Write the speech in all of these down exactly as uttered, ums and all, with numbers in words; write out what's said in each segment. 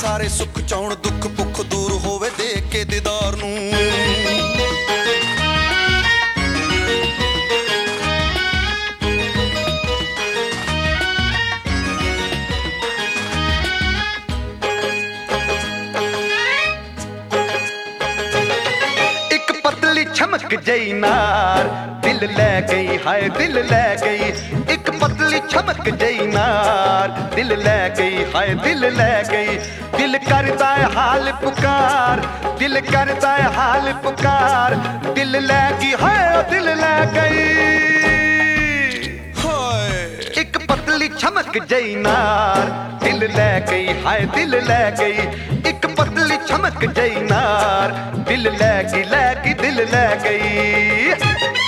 सारे सुख चाउण दुख भुख दूर होवे देख के दीदार नूं। चमक जई नार दिल ले गई, हाय दिल ले गई। एक पतली चमक जई नार दिल ले गई, हाय दिल ले गई। दिल करता है हाल पुकार, दिल करता है हाल पुकार। दिल ले गई, हाय दिल ले गई। एक पतली चमक जई नार दिल ले गई, हाय दिल ले गई। एक पतली चमक जई नार दिल ले गई, ले गई दिल ले गई।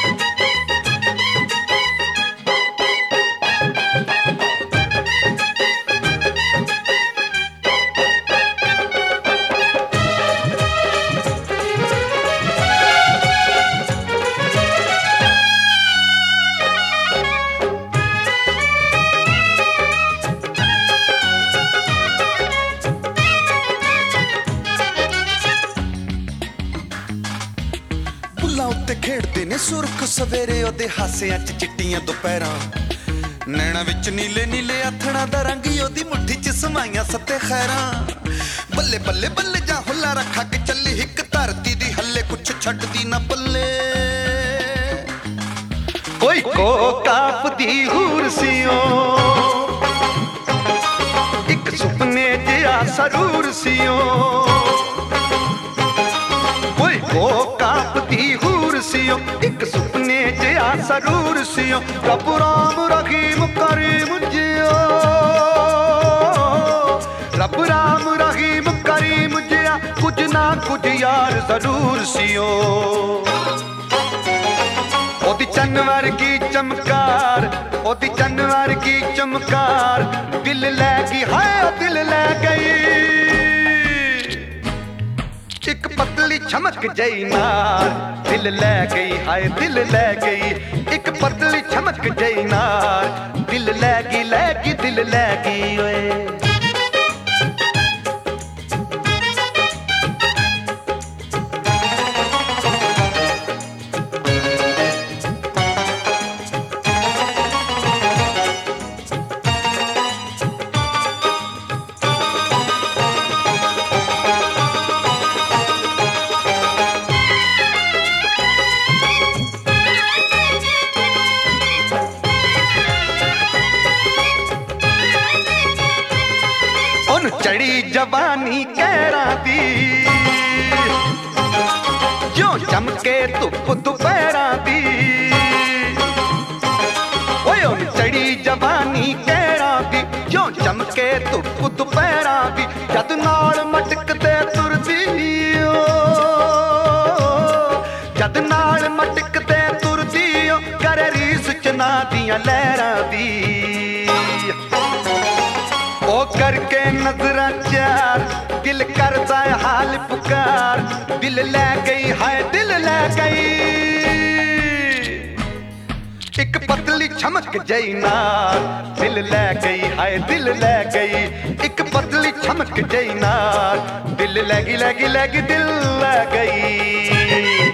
उत्ते खेड़दे ने सुरख सवेरे ओदे हासियां च चिट्टियां दोपहरां। नैना विच नीले नीले आथणा दा रंग ओदी मुट्ठी च समाइयां सत्ते खैरां। बल्ले बल्ले बल्ले जा हुल्ला रखा के चली हिक धरती दी हल्ले कुछ छड्डदी ना पल्ले। कोई को काफदी हूर सियो एक सुपने जिहा सरूर सियो। कोई को काफदी सियो एक सुपने जिहा सरूर सियो। रब राम रहीम करीम जियो, रब राम रहीम करीम जिया कुछ ना कुछ यार जरूर सियो। ओदी चन्नवर की चमकार, ओदी चन्नवर की चमकार। दिल ले गई, हाय दिल ले गई। एक पतली चमक जई नार दिल ले गई, हाय दिल ले गई। एक पतली चमक जई नार दिल ले गई, ले गई दिल ले गई। ओए चढ़ी जवानी कहरा दी जो चमके धुप दोपहरा दी। ओए चढ़ी जवानी कहरा दी जो चमके धुप दोपहरा दी। जद नाल मटकते तुरदी, जद नाल मटकते तुरदी करे रीस चना दियां लहरां दी। ओ करके नजरा चार दिल करता है हाल पुकार। दिल ले गई, हाय दिल ले गई। एक पतली चमक जई नार दिल ले गई, हाय दिल ले गई। एक पतली चमक जई नार दिल ले गई, ले गई ले गई दिल ले गई।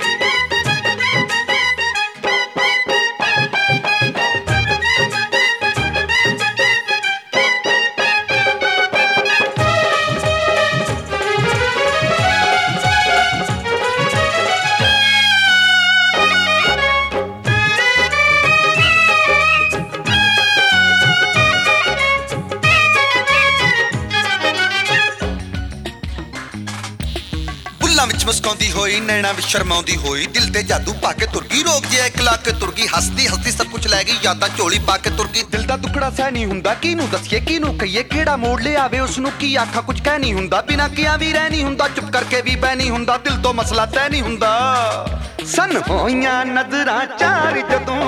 विच मुस्काउंदी होई नैना विच शर्माउंदी होई। दिल ते जादू पाके तुर गई, रोक जिहा इक ला के तुर गई। हसदी हसदी सब कुछ लै गई, यादां झोली पाके तुर गई। दिल दा दुखड़ा सह नहीं हुंदा, किनू दसीए किनू कहिए। केड़ा मोड़ ले आवे उसनू की आखा कुछ कह नहीं हुंदा। बिना किया भी रह नहीं हुंदा, चुप करके भी बह नहीं हुंदा। दिल तो मसला तय नहीं हुंदा। सन होइयां नजरां चार जदों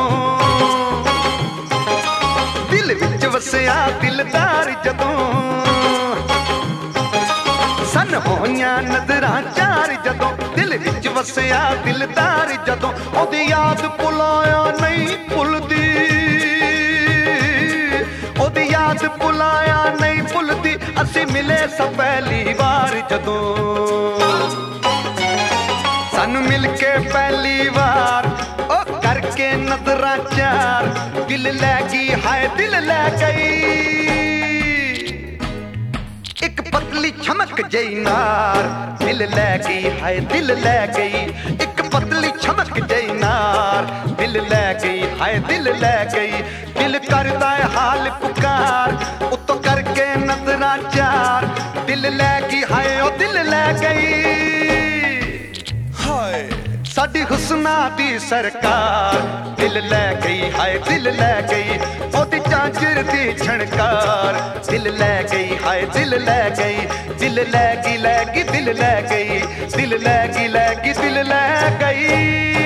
दिल विच वसिया दिलदार जदों। सन होइयां नजरां चार जदों दिल विच वसिया दिलदार जदों। ओदी याद भुलाया नहीं भुलदी, ओदी याद याद भुलाया नहीं भुलदी असी मिले सा पहली बार जदों सानू मिल के पहली बार ओ करके नजरां चार दिल लै गई हाय दिल लै गई एक पतली चमक जई नार दिल लै गई हाय दिल लै गई एक पतली चमक जई नार दिल लै गई हाय दिल लै गई दिल करदा है हाल पुकार उतो करके नजरां चार दिल लै गई हाय ओ दिल लै गई हाय साडी हुस्ना दी सरकार दिल लै गई हाय दिल लै गई ओदी झांझर दी झणकार दिल लै गई हाय दिल लै गई दिल लै गई लै गई दिल लै गई दिल लै गई लै गई दिल लै गई